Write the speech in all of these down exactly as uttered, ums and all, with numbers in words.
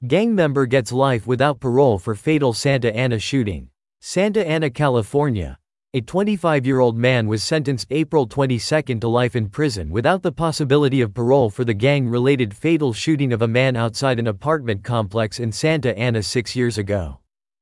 Gang member gets life without parole for fatal Santa Ana shooting. Santa Ana, California. A twenty-five-year-old man was sentenced April twenty-second to life in prison without the possibility of parole for the gang-related fatal shooting of a man outside an apartment complex in Santa Ana six years ago.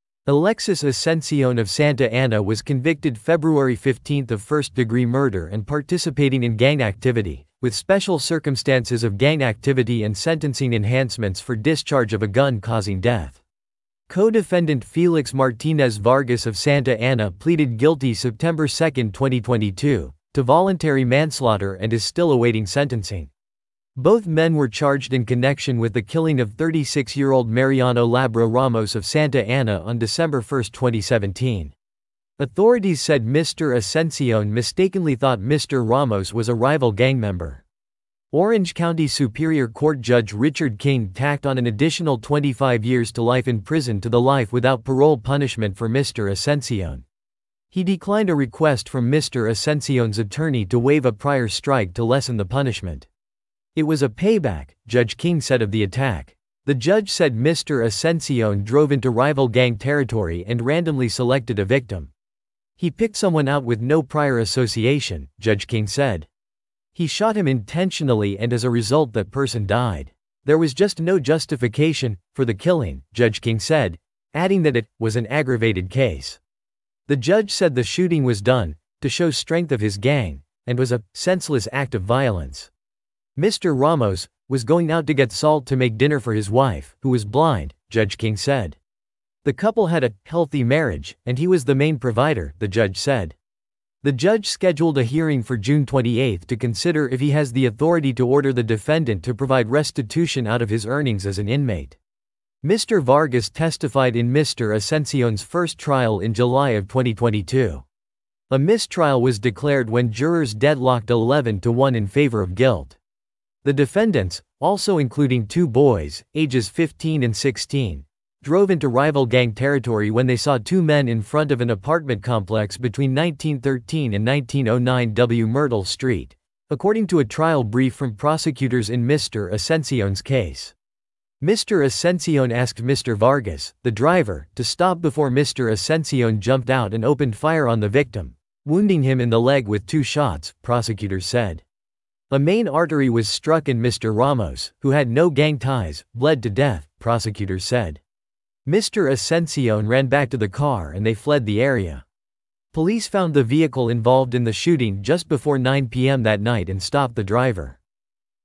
Alexis Ascension of Santa Ana was convicted February fifteenth of first-degree murder and participating in gang activity, with special circumstances of gang activity and sentencing enhancements for discharge of a gun causing death. Co-defendant Felix Martinez Vargas of Santa Ana pleaded guilty September second, twenty twenty-two, to voluntary manslaughter and is still awaiting sentencing. Both men were charged in connection with the killing of thirty-six-year-old Mariano Labra Ramos of Santa Ana on December first, twenty seventeen. Authorities said Mister Ascension mistakenly thought Mister Ramos was a rival gang member. Orange County Superior Court Judge Richard King tacked on an additional twenty-five years to life in prison to the life without parole punishment for Mister Ascension. He declined a request from Mister Ascension's attorney to waive a prior strike to lessen the punishment. It was a payback, Judge King said of the attack. The judge said Mister Ascension drove into rival gang territory and randomly selected a victim. He picked someone out with no prior association, Judge King said. He shot him intentionally and as a result that person died. There was just no justification for the killing, Judge King said, adding that it was an aggravated case. The judge said the shooting was done to show strength of his gang and was a senseless act of violence. Mister Ramos was going out to get salt to make dinner for his wife, who was blind, Judge King said. The couple had a healthy marriage, and he was the main provider, the judge said. The judge scheduled a hearing for June twenty-eighth to consider if he has the authority to order the defendant to provide restitution out of his earnings as an inmate. Mister Vargas testified in Mister Ascension's first trial in July of twenty twenty-two. A mistrial was declared when jurors deadlocked eleven to one in favor of guilt. The defendants, also including two boys, ages fifteen and sixteen, drove into rival gang territory when they saw two men in front of an apartment complex between nineteen thirteen and nineteen oh nine W Myrtle Street, according to a trial brief from prosecutors in Mister Ascension's case. Mister Ascension asked Mister Vargas, the driver, to stop before Mister Ascension jumped out and opened fire on the victim, wounding him in the leg with two shots, prosecutors said. A main artery was struck and Mister Ramos, who had no gang ties, bled to death, prosecutors said. Mister Ascension ran back to the car and they fled the area. Police found the vehicle involved in the shooting just before nine p m that night and stopped the driver.